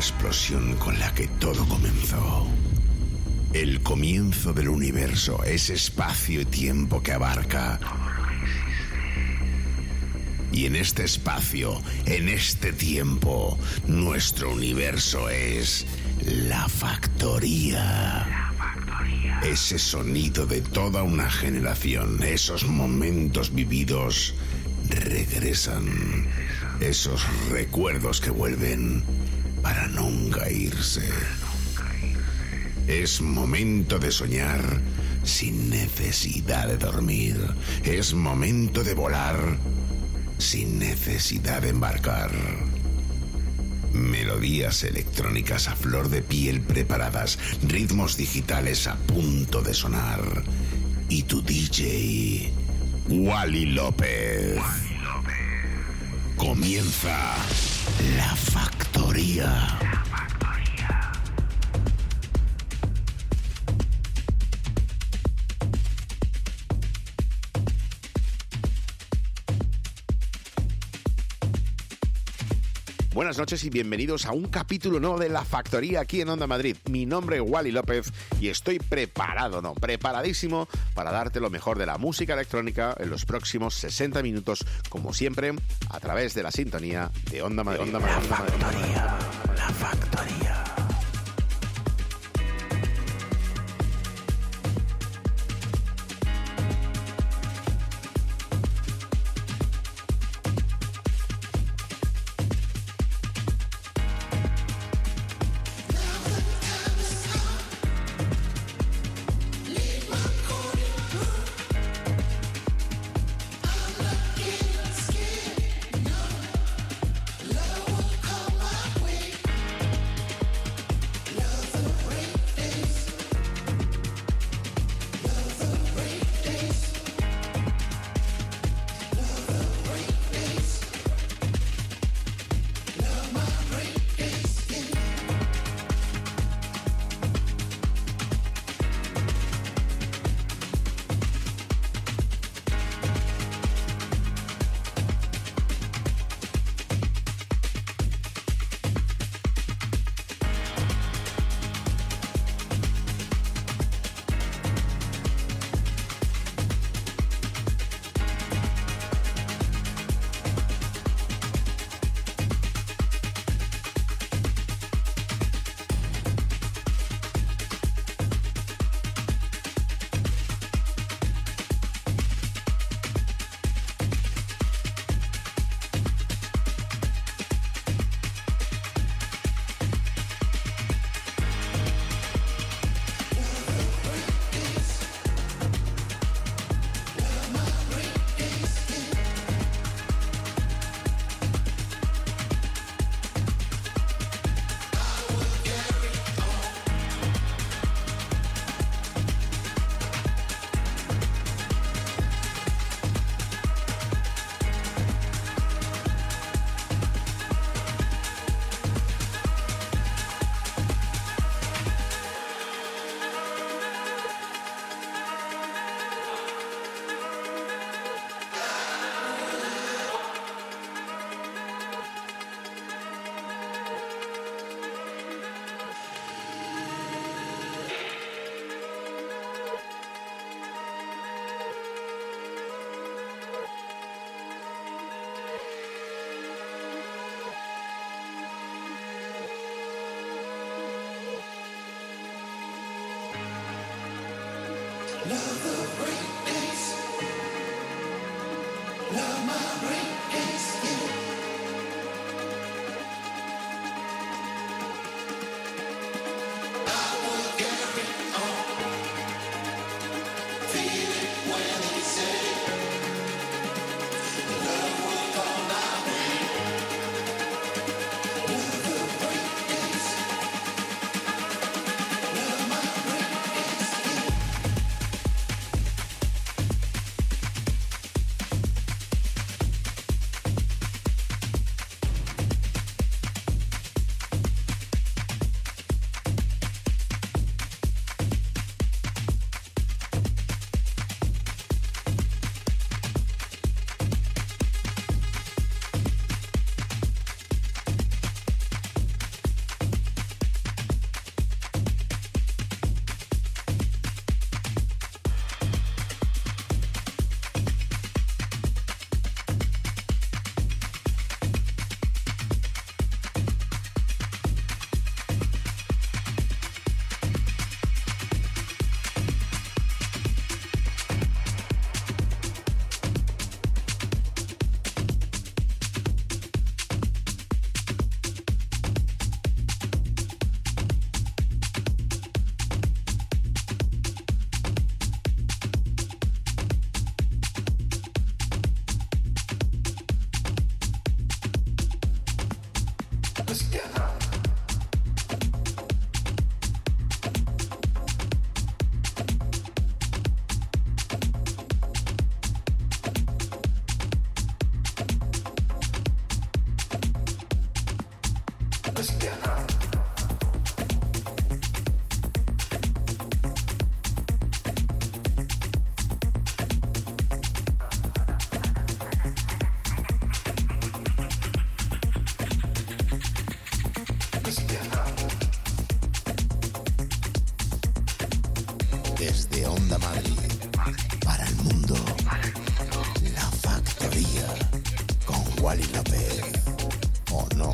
explosión con la que todo comenzó. El comienzo del universo, ese espacio y tiempo que abarca. Y en este espacio, en este tiempo, nuestro universo es la factoría. Ese sonido de toda una generación, esos momentos vividos regresan. Esos recuerdos que vuelven para nunca irse. Es momento de soñar sin necesidad de dormir. Es momento de volar sin necesidad de embarcar. Melodías electrónicas a flor de piel preparadas, ritmos digitales a punto de sonar. Y tu DJ, Wally López. Comienza La Factoría. Buenas noches y bienvenidos a un capítulo nuevo de La Factoría aquí en Onda Madrid. Mi nombre es Wally López y estoy preparadísimo para darte lo mejor de la música electrónica en los próximos 60 minutos, como siempre, a través de la sintonía de Onda Madrid. La Factoría. Onda Madrid. Para el mundo. La Factoría. Con Wally López. ¿O no?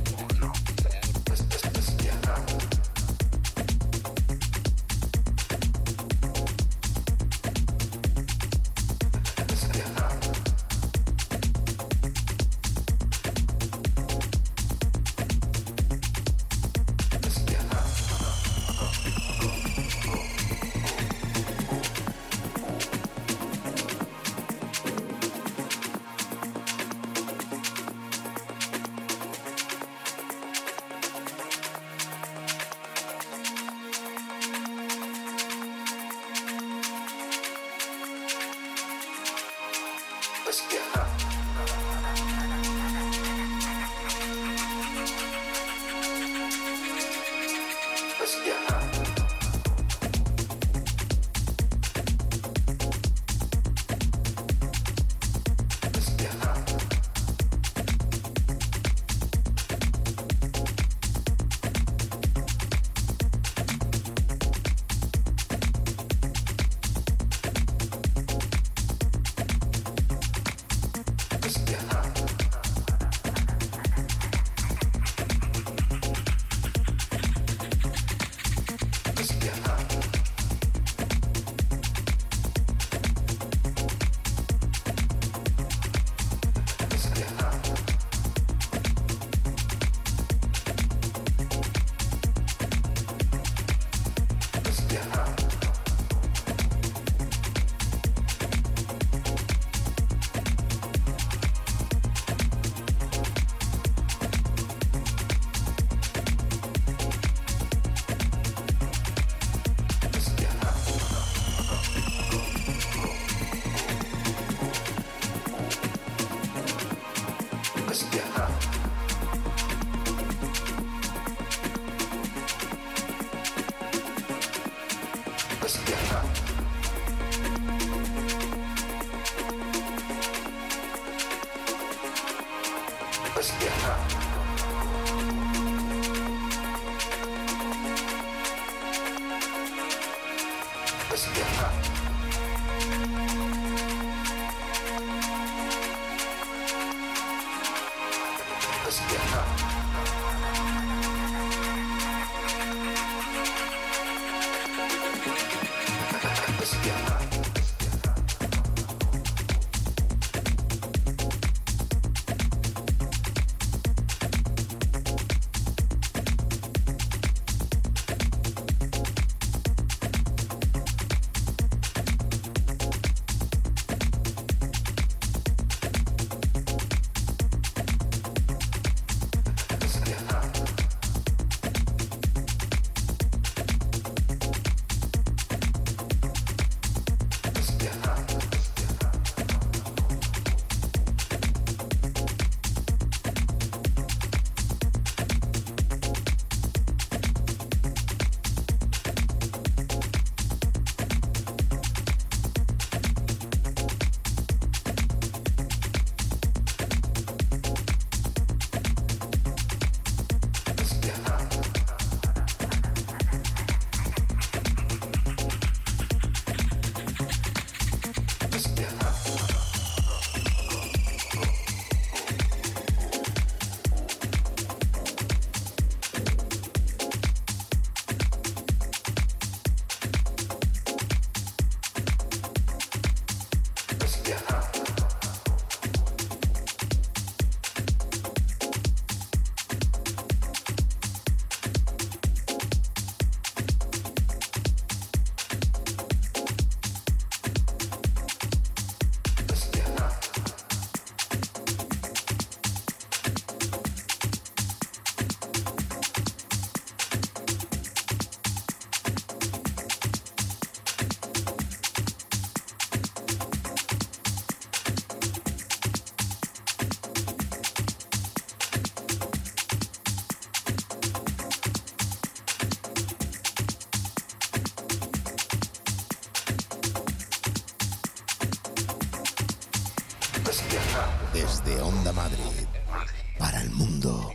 Desde Onda Madrid, para el mundo,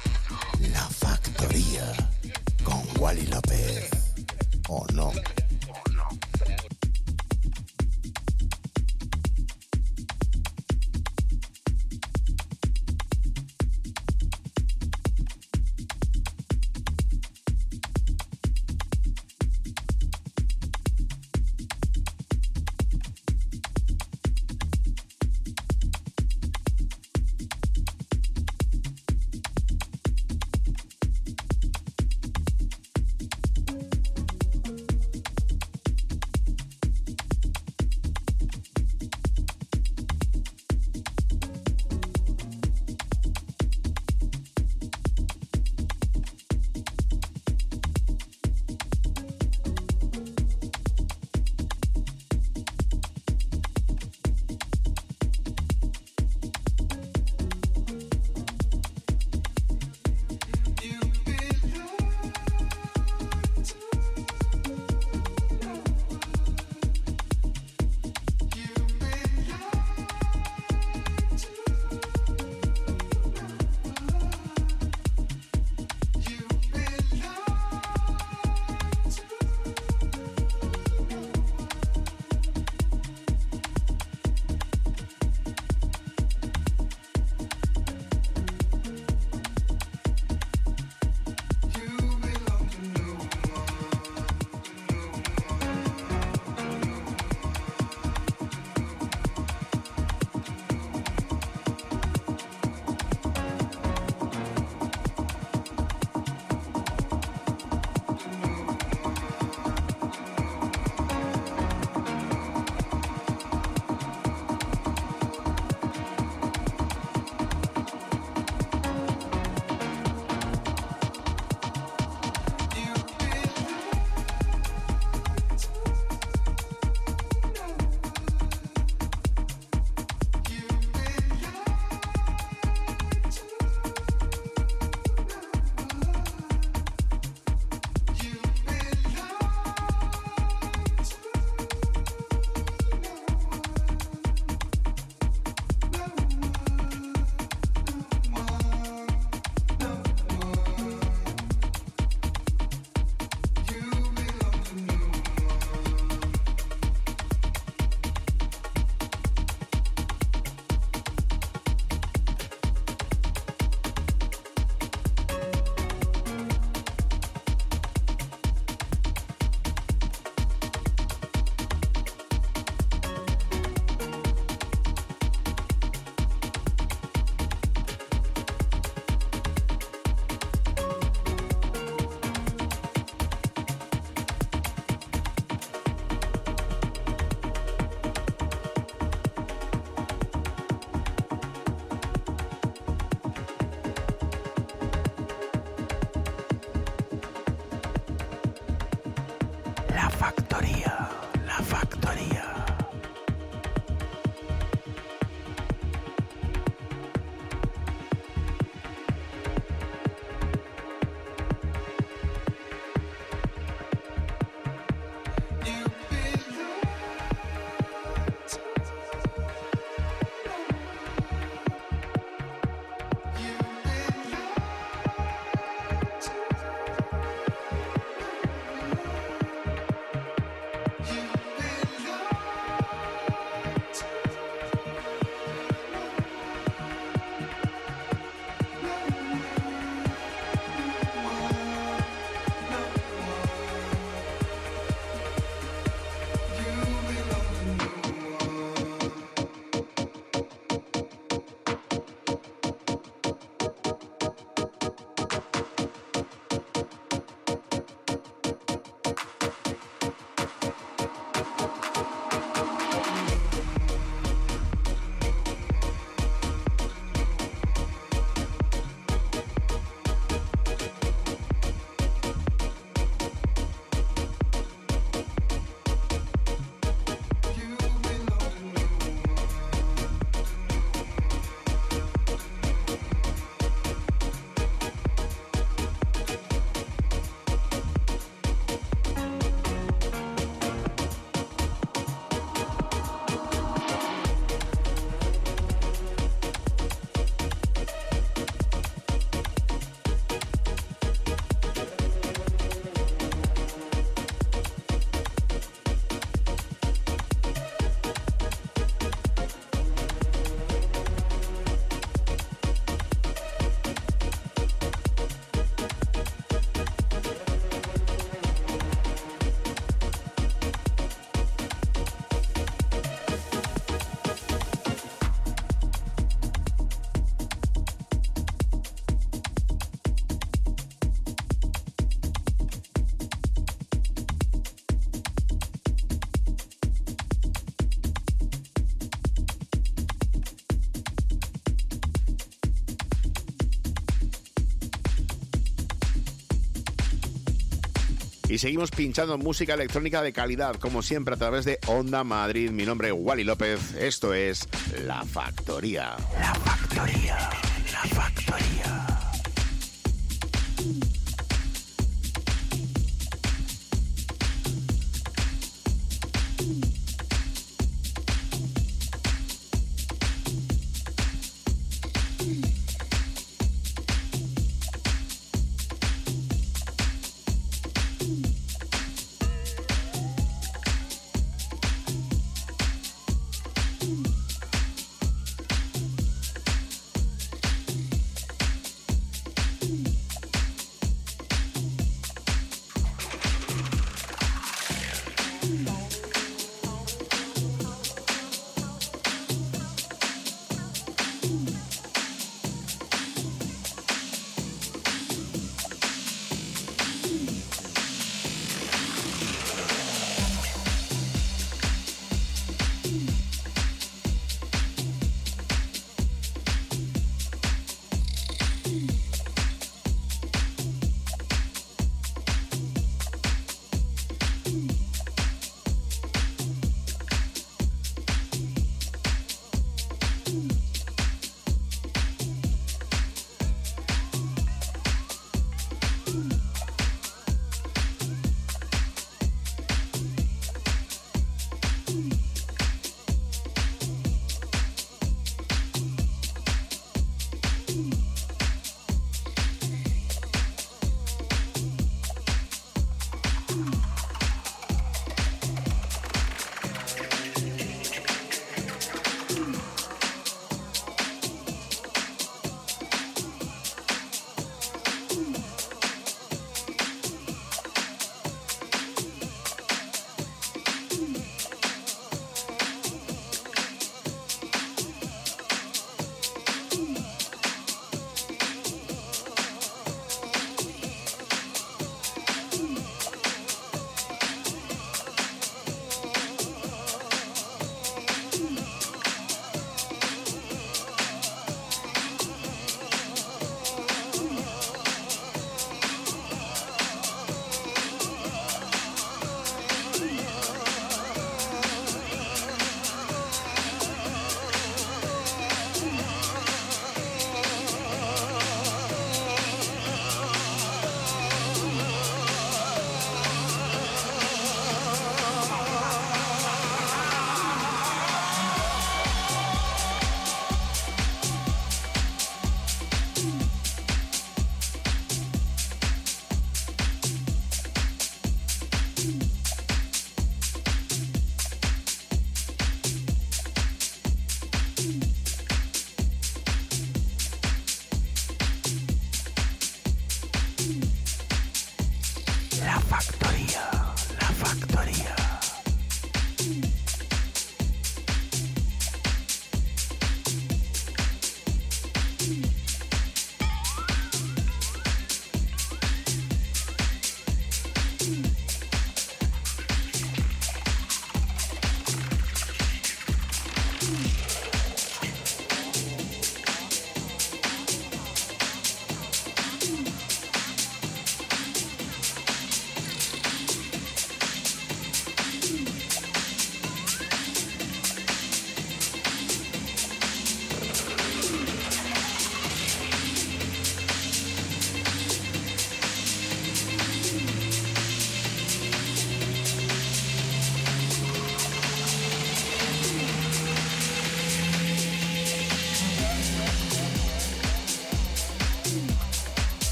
La Factoría, con Wally López, ¿o no? Y seguimos pinchando música electrónica de calidad, como siempre, a través de Onda Madrid. Mi nombre es Wally López. Esto es La Factoría. La Factoría. La Factoría.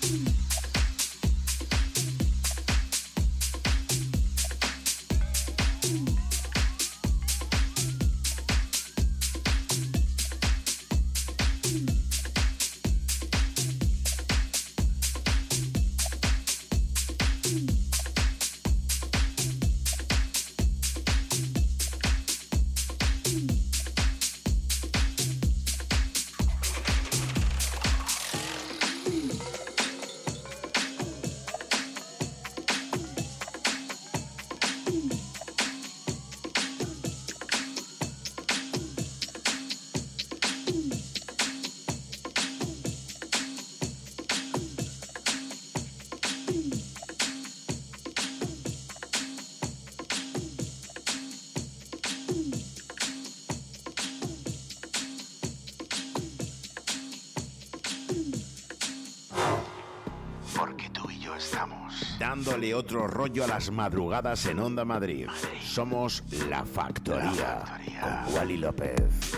Dándole otro rollo a las madrugadas en Onda Madrid. Somos La Factoría, con Wally López.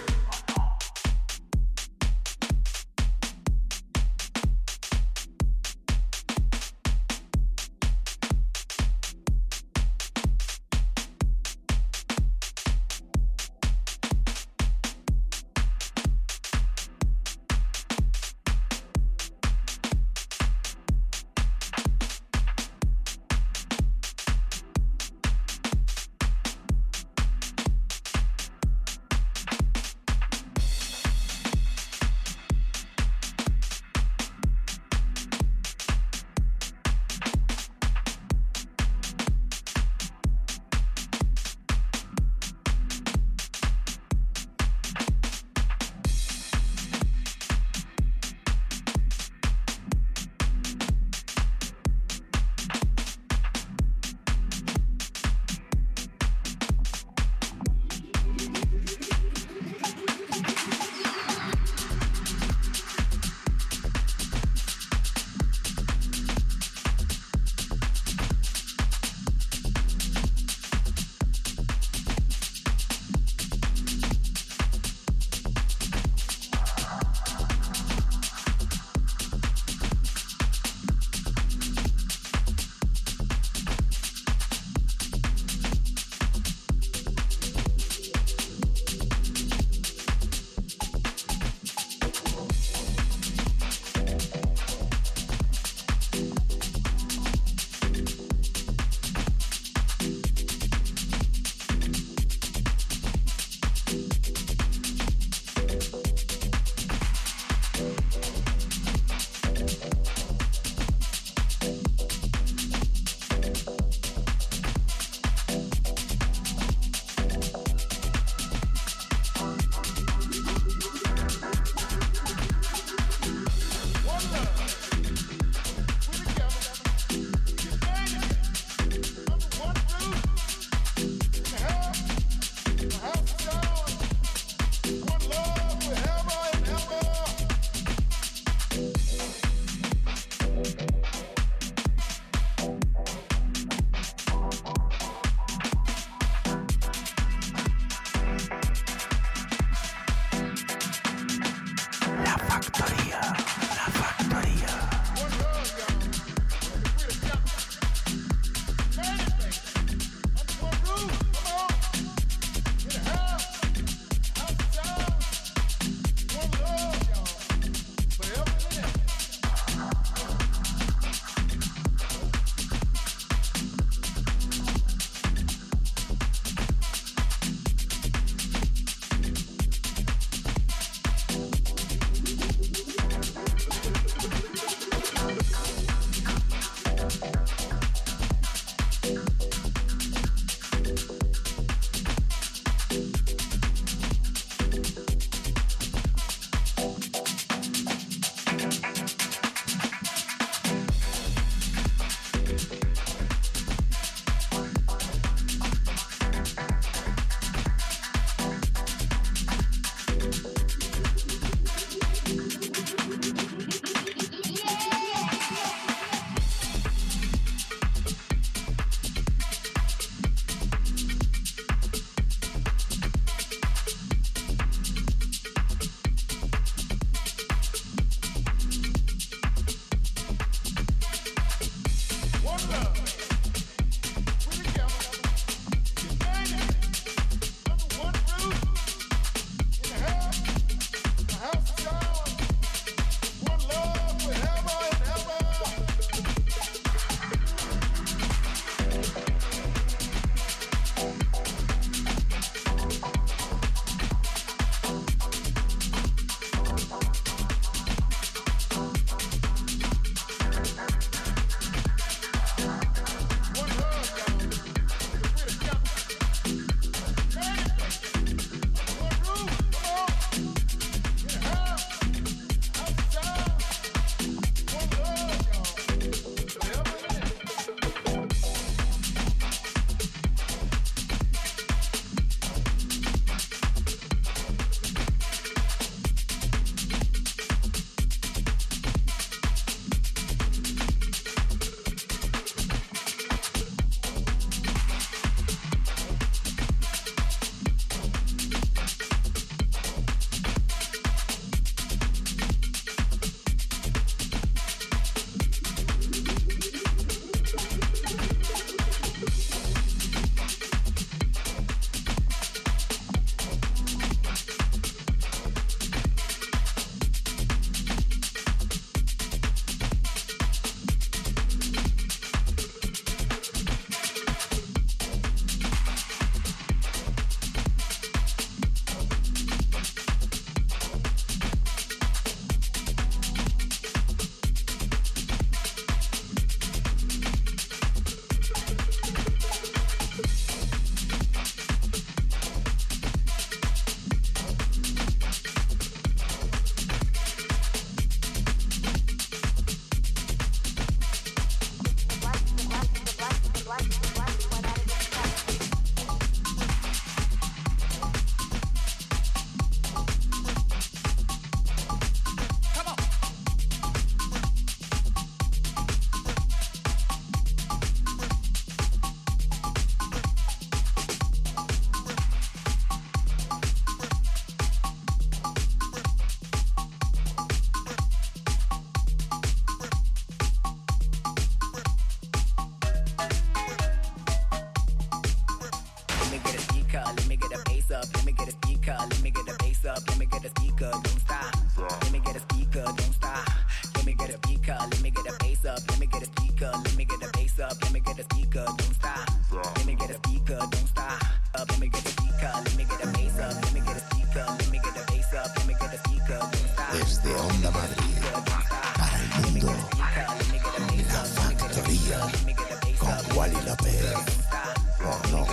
bass up, let me get a speaker, let me get a bass up, let me get a speaker, don't stop. Let me get a speaker, don't stop. Let me get a speaker, let me get a bass up, let me get a speaker, let me get a bass up, let me get a speaker, don't stop. Let me get a speaker, don't stop. Let me get a speaker, let me get a bass up, let me get a speaker, let me get a bass up, let me get a speaker, don't stop. Desde Onda Madrid, para el mundo, La Factoría, con Wally López. Oh no.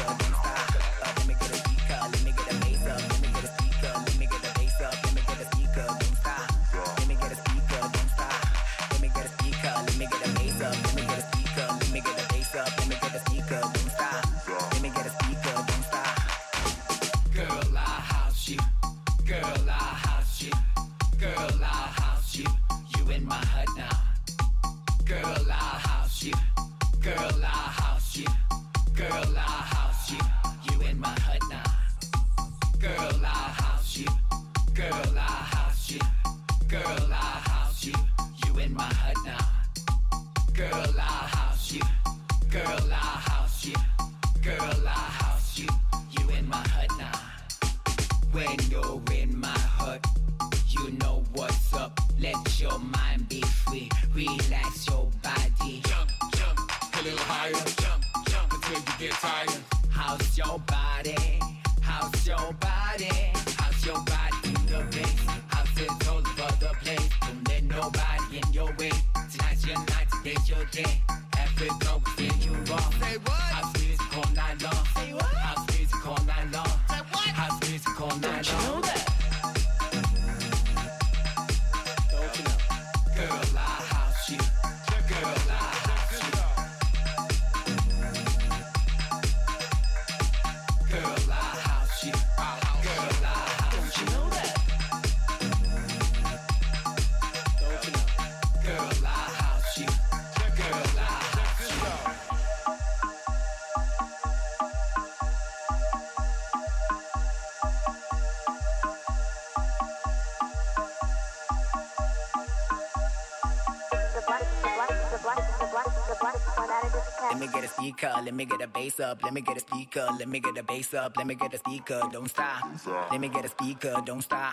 Let me get a speaker, let me get a bass up, let me get a speaker, let me get a bass up, let me get a speaker, don't stop. Let me get a speaker, don't stop.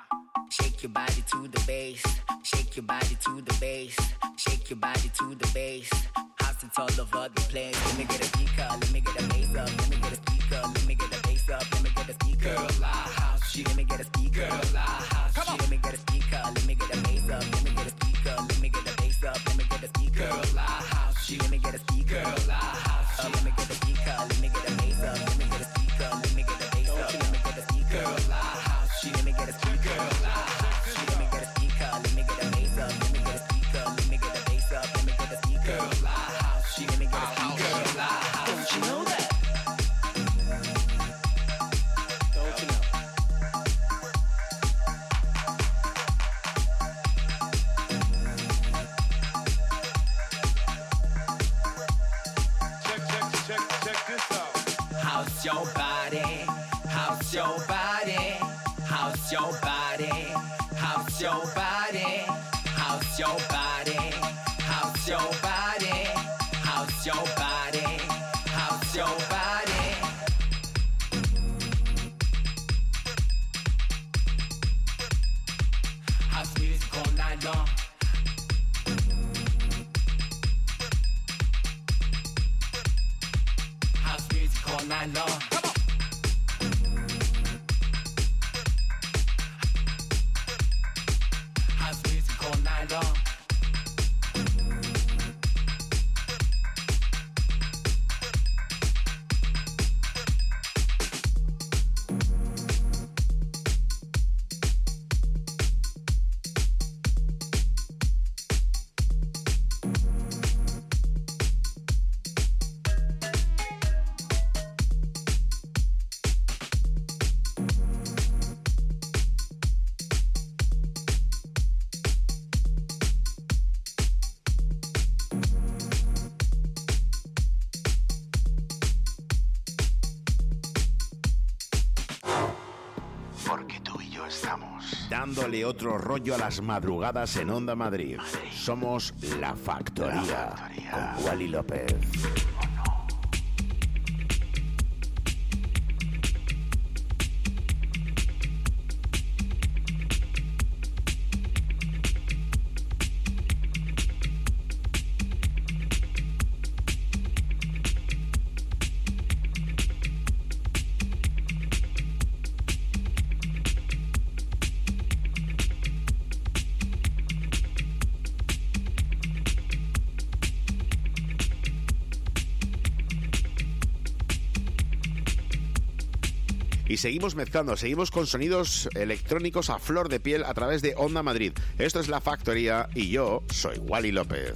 Shake your body to the bass, shake your body to the bass, shake your body to the bass. House it's all over the place. Let me get a speaker, let me get a bass up, let me get a speaker, let me get a bass up, let me get a speaker. Girl, I house you. Let me get a speaker. Girl, I house you. Let me get a speaker, let me get a bass up, let me get a speaker, let me get a bass up, let me get a speaker. Girl, I house you. Let me get a speaker. Girl, I house you. Let me get a speaker, let me get a bass up, let me get a speaker, let me get a bass up, let me get a speaker. Girl, I house you. Let me get a speaker. Girl, I house you. Let me get a speaker, let me get a bass up, let me get a speaker, let me get a bass up, let me get a speaker. Girl, I house you. Let me get a speaker. Girl, I house you. Don't you know that? Don't you know? Check this out. House your body, house your body, house your body, house your body, house your body, house your body, house your body, house your body. House music all night long. House music all night long. Come on. House music all night long. Porque tú y yo estamos Dándole otro rollo a las madrugadas en Onda Madrid. Somos La Factoría, con Wally López. Y seguimos mezclando, seguimos con sonidos electrónicos a flor de piel a través de Onda Madrid. Esto es La Factoría y yo soy Wally López.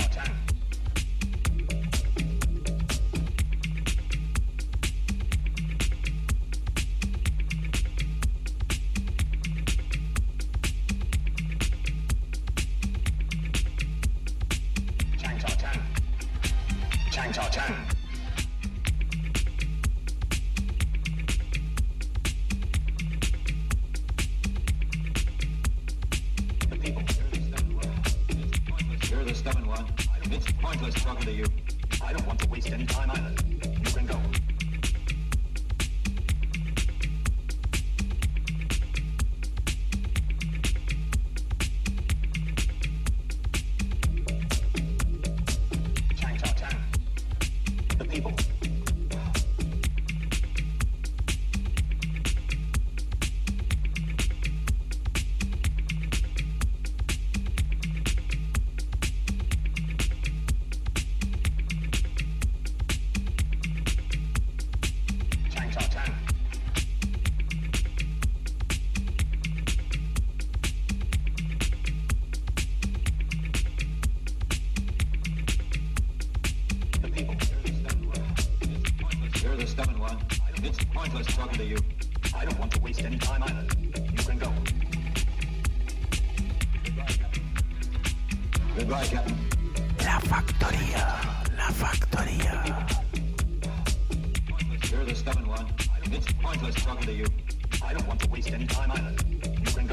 La Factoría, La Factoría. You're the stubborn one. It's pointless talking to you. I don't want to waste any time either. You can go.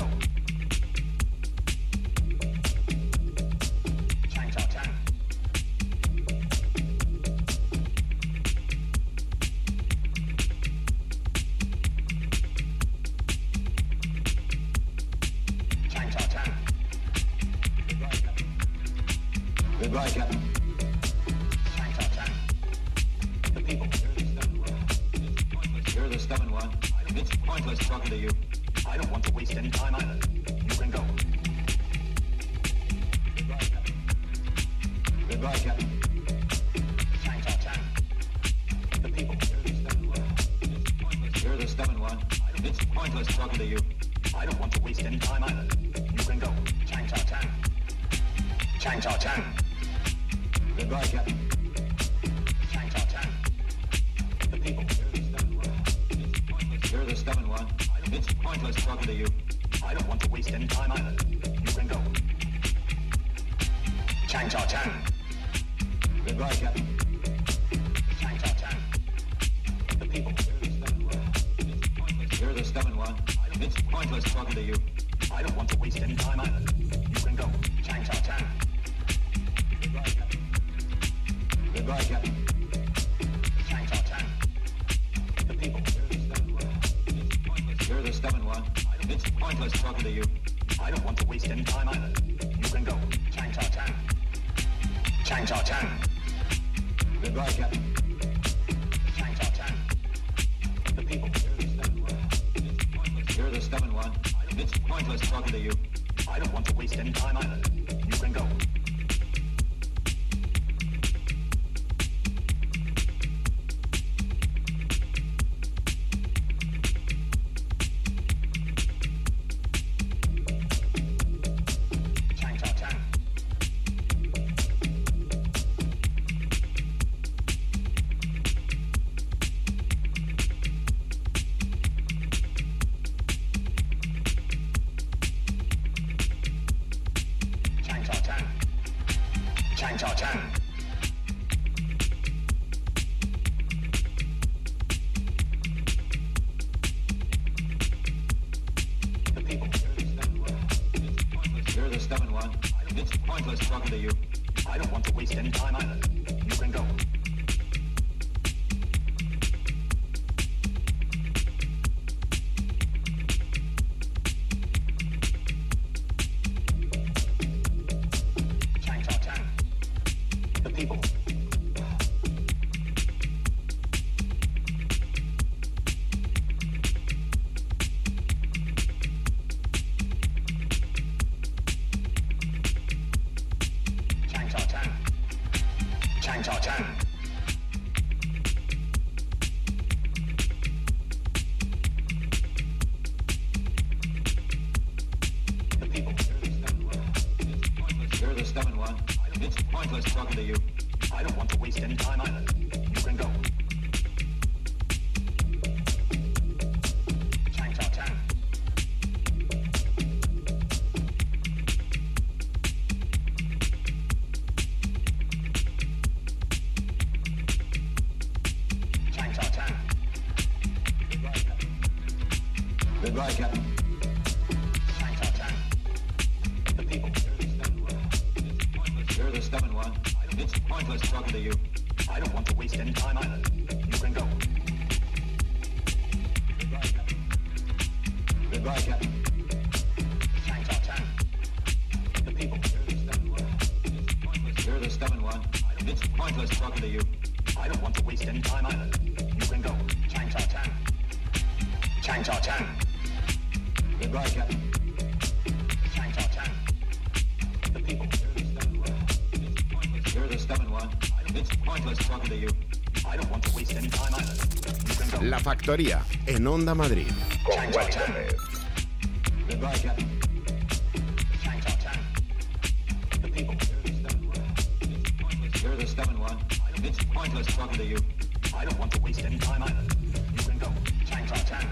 Chang Chao Chang. Chang Chao Chang. Goodbye, Captain. Chang Chao Chang. The people. You're the stubborn one. It's pointless talking to you. I don't want to waste any time either. You can go. Goodbye, Captain. Chang Chao Chang. The people. You're the stubborn one. It's pointless talking to you. I don't want to waste any time either. You can go. Chang Chao Chang. Chang Chao Chang. Goodbye, Captain. Chang Chao Chang. The people. You're the stubborn one. It's pointless talking to you. I don't want to waste any time either. You can go. Chang Chao Chang. Goodbye, Captain. Chang Chao Chang. The people. You're the stubborn one. It's pointless talking to you. I don't want to waste any time either. You can go. Chang Chao Chang. Goodbye, Captain. Goodbye, Captain. Chang Chao Chang. The people. You're the stubborn one. It's pointless talking to you. I don't want to waste any time either. You can go. Chang Chao Chang. Chang Chao Chang. Goodbye, Captain. Chang Chao Chang. The people. You're the stubborn one. It's pointless talking to you. I don't want to waste any time either. You can go. Chang Chao Chang. The people. You're the stubborn one. It's pointless talking to you. I don't want to waste any time either. You can go. Chang Chao Chang. The people. Chang Chao Chang. Chang Chao Chang. pointless talking to you. I don't want to waste any time either. You can go. Chang Chao Chang. Chang Chao Chang. Goodbye, Captain. Chang Chao Chang. The people. You're the stubborn one. It's pointless talking to you. I don't want to waste any time either. You can go. Goodbye, Captain. Chang Chao Chang. The people. You're the stubborn one. It's pointless talking to you. I don't want to waste any time either. You can go. Chang Chao Chang. Chang Chao Chang. Goodbye, Captain. Chang Chao Chang. The people. You're the stubborn one. It's pointless talking to you. I don't want to waste any time either. You can go. La Factoría, en Onda Madrid. Chang Chao Chang. Goodbye, Captain. Chang Chao Chang. The people. You're the stubborn one. It's pointless talking to you. I don't want to waste any time either. You can go. Chang Chao Chang.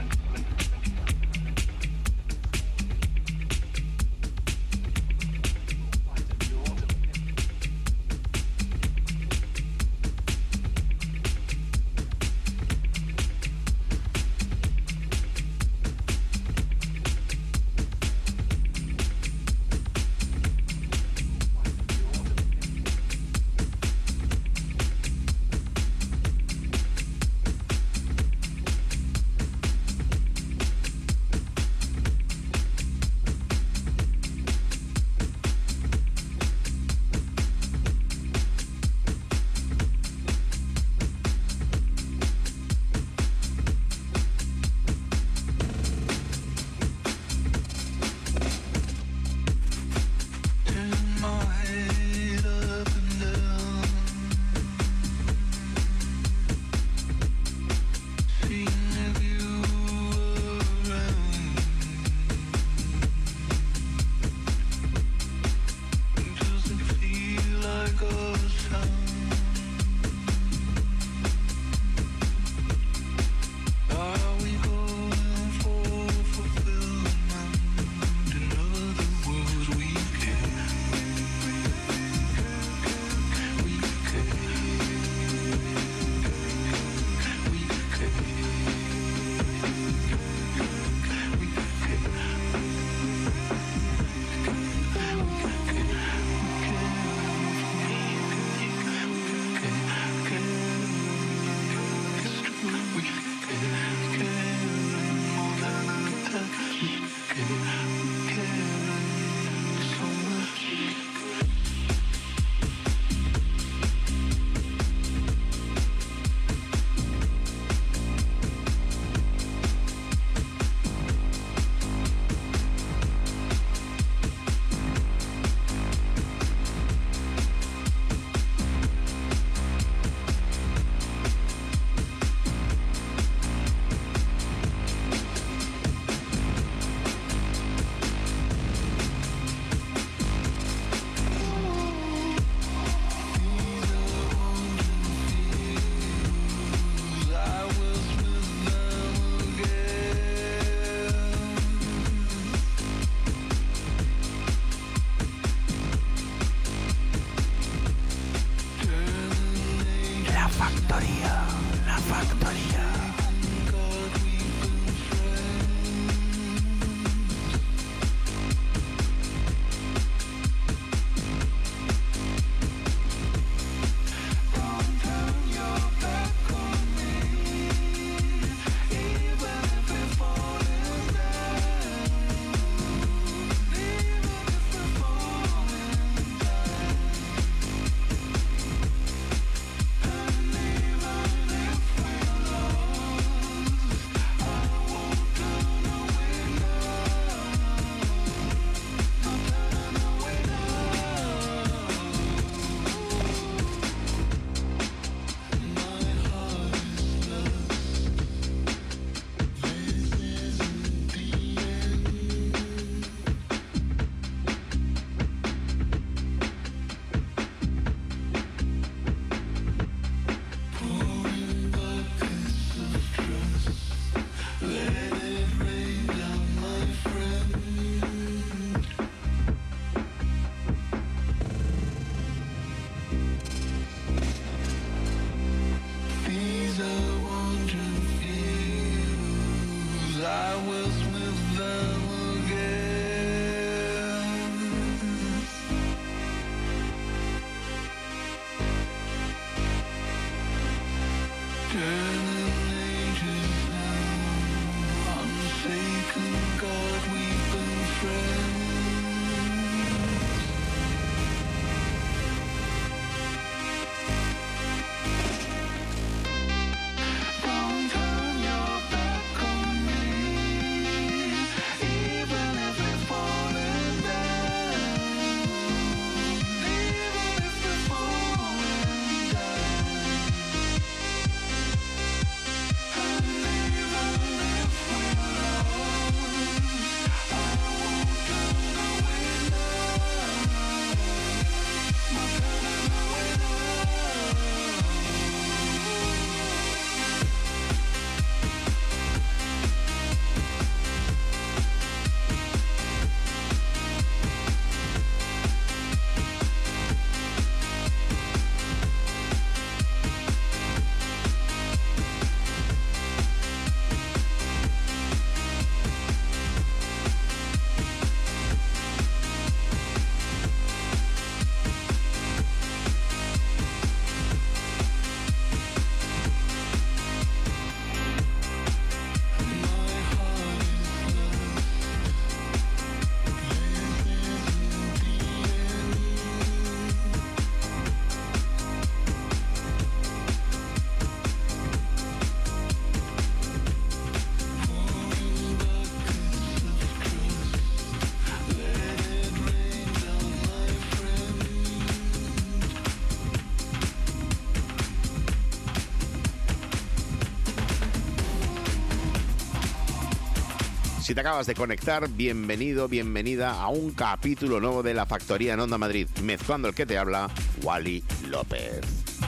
Si te acabas de conectar, bienvenido, bienvenida a un capítulo nuevo de La Factoría en Onda Madrid. Mezclando el que te habla, Wally López.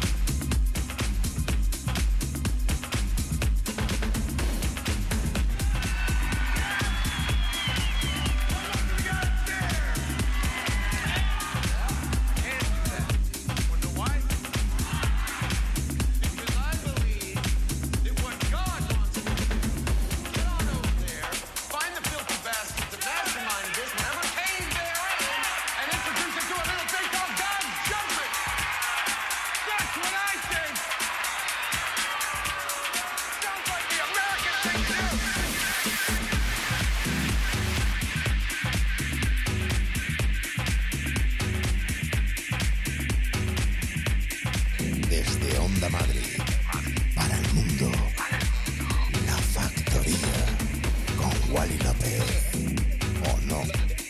Desde Onda Madrid, para el mundo, La Factoría, con Wally López, ¿o no?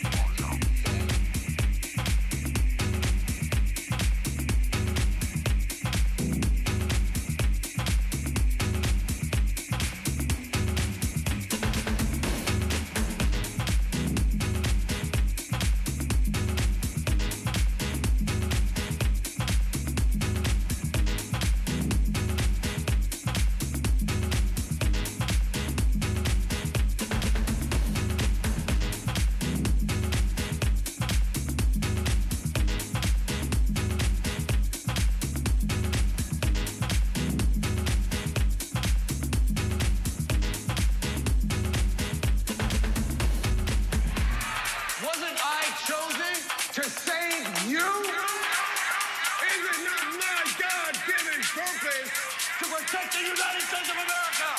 To save you? Is it not my God-given purpose to protect the United States of America?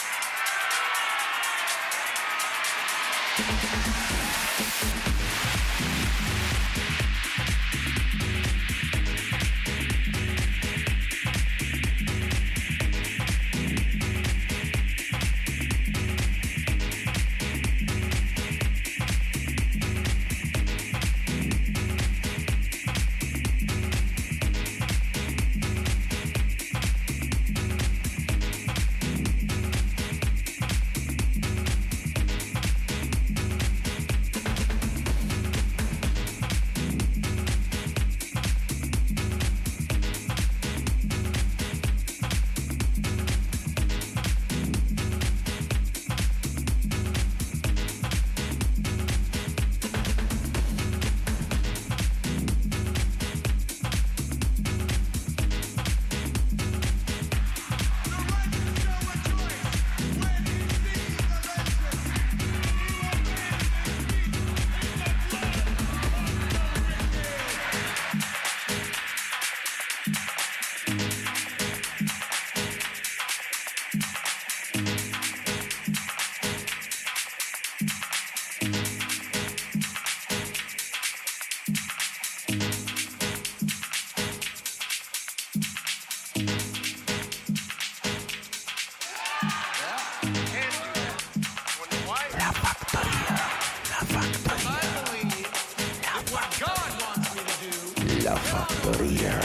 La Factoría.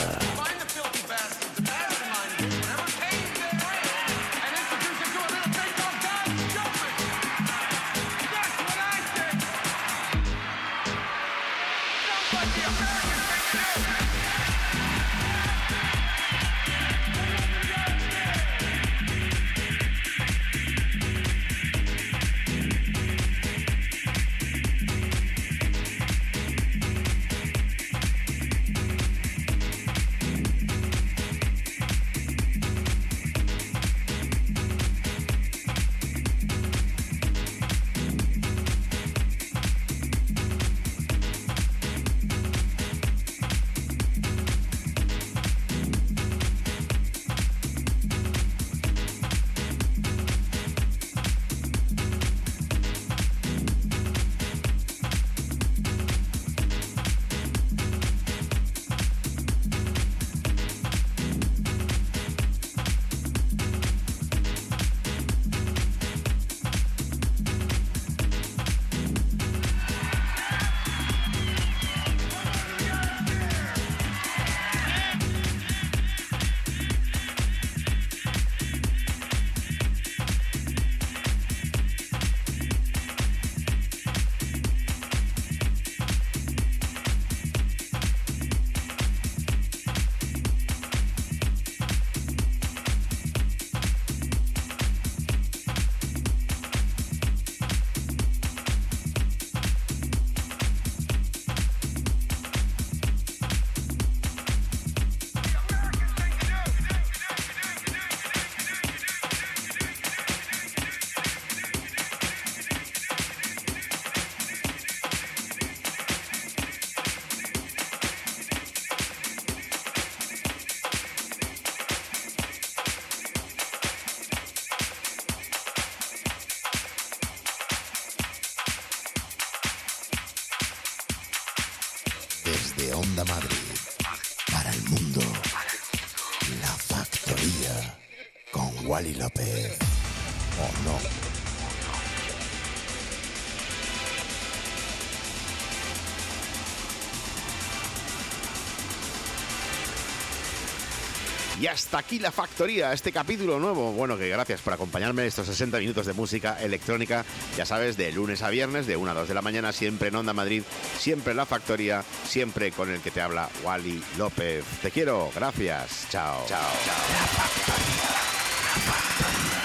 Onda Madrid. Para el mundo, La Factoría con Wally López. ¿O no? Y hasta aquí La Factoría, este capítulo nuevo. Bueno, que gracias por acompañarme en estos 60 minutos de música electrónica. Ya sabes, de lunes a viernes, de 1 a 2 de la mañana, siempre en Onda Madrid, siempre en La Factoría, siempre con el que te habla Wally López. Te quiero, gracias, chao. Chao, chao. La Factoría, La Factoría.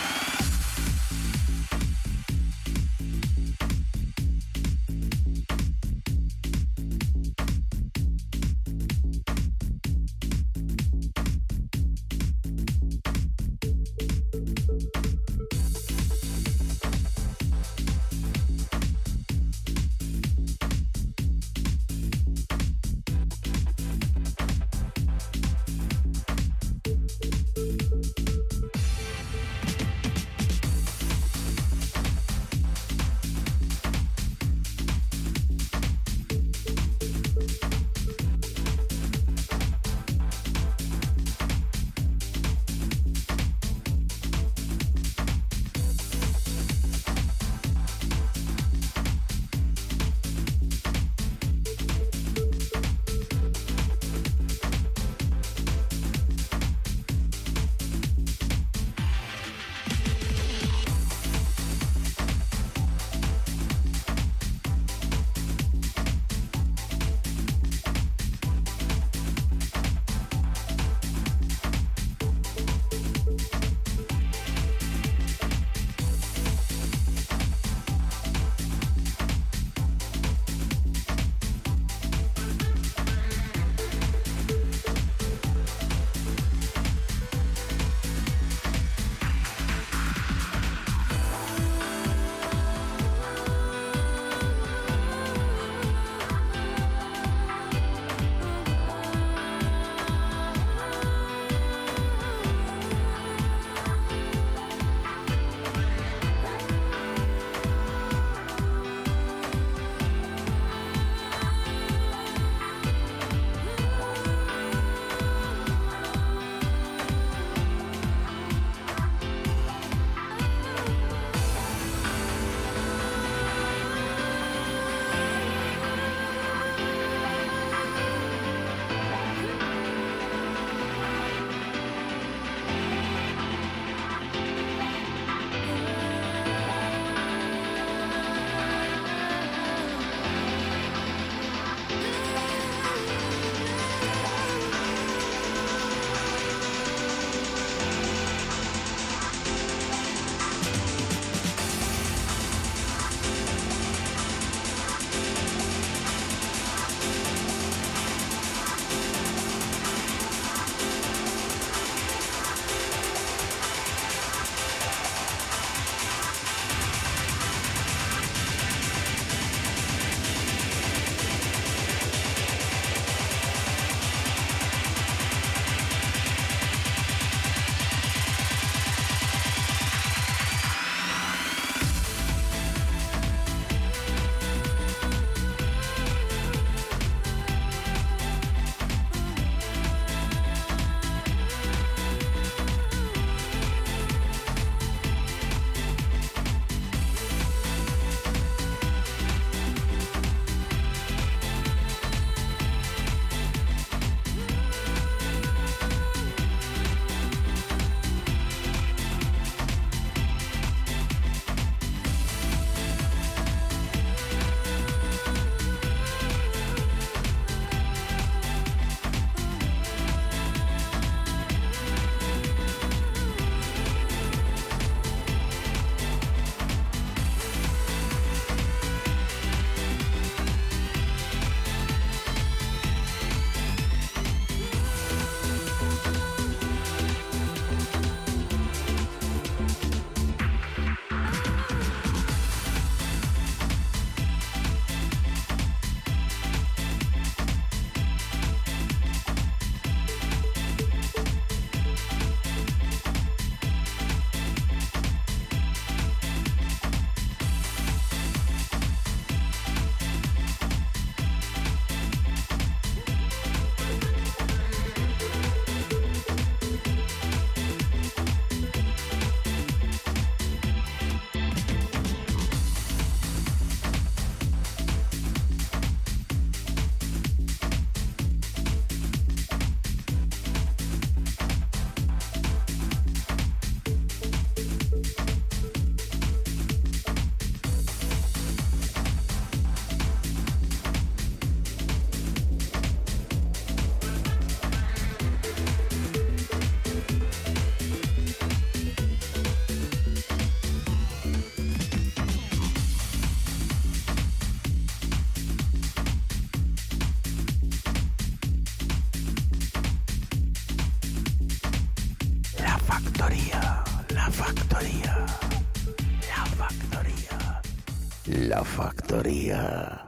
factoría. La factoría. La factoría.